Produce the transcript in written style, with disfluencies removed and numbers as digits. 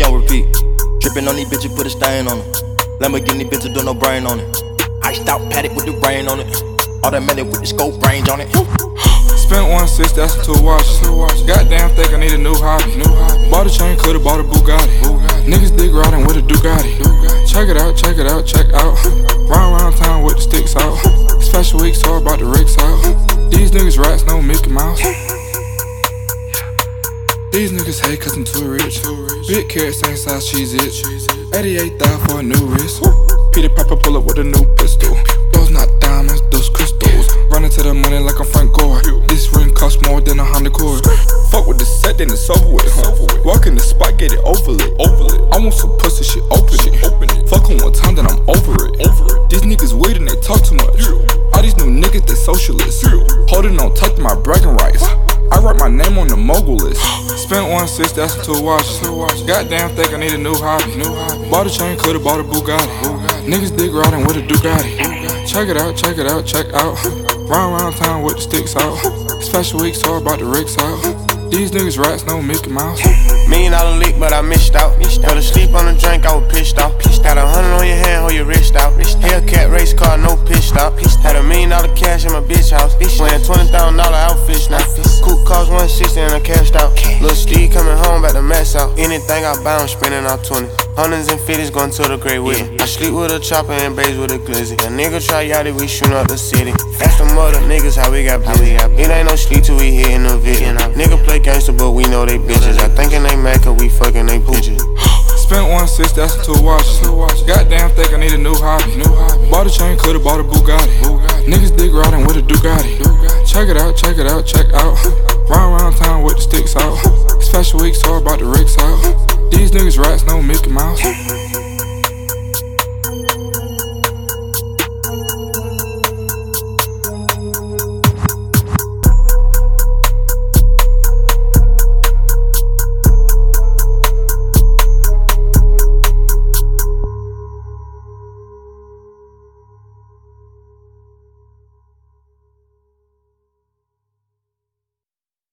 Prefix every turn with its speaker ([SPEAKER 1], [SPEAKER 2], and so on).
[SPEAKER 1] be on repeat. Drippin' on these bitches, put a stain on it. Lamborghini bitches, do no brain on it. Iced out Paddock with the rain on it. Automatic with the scope range on it.
[SPEAKER 2] Spent 160, that's some 2 watches. Goddamn, think I need a new hobby. Bought a chain, coulda bought a Bugatti. Niggas dig riding with a Ducati. Check it out, check it out, check out. Round town with the sticks out. It's fashion week, so I brought the rigs out. These niggas rats, no Mickey Mouse. These niggas hate cause I'm too rich. Big carrot, same size cheese itch. 88,000 for a new wrist. Peter Piper pull up with a new pistol. Those not diamonds, those crystals. Running to the money like I'm Frank Gore. This ring costs more than a Honda Accord. Fuck with the set, then it's over with, huh? Walk in the spot, get it over it. I want some pussy, shit, open it. Fuck on one time, then I'm over it. These niggas weird and they talk too much. All these new niggas, they socialists. Holding on tight to my bragging rights. I write my name on the mogul list. Spent 160, that's some 2 watches. Goddamn, think I need a new hobby. Bought a chain, coulda bought a Bugatti. Niggas dig riding with a Ducati. Check it out, check it out, check out. Round town with the sticks out. It's fashion week, so I brought the rigs out. These niggas rats, no Mickey Mouse.
[SPEAKER 3] $1 million leak, but I missed out. Fell asleep on the drink, I was pissed off. Got 100 on your hand, hold your wrist out. Hellcat race car, no pitch stop. Had $1 million cash in my bitch house. Wearing $20,000 outfits now. Coupe cost 160 and I cashed out. Lil' Steve coming home, back to mess out. Anything I buy, I'm spending out 20. Hundreds and fifties going to the grave with me. I sleep with a chopper and blaze with a glizzy. A nigga try yachty, we shootin' up the city. Ask them other niggas how we got busy. It ain't no sleep till we hittin' the video. Nigga play gangster, but we know they bitches. I thinkin' they mad cause we fucking they bitches.
[SPEAKER 2] Spent 160, that's some 2 watches. Goddamn, think I need a new hobby. Bought a chain, coulda bought a Bugatti. Niggas dig riding with a Ducati. Check it out, check it out, check out. Round town with the sticks out. It's fashion week, so I brought the rigs out. These niggas rats, no Mickey Mouse.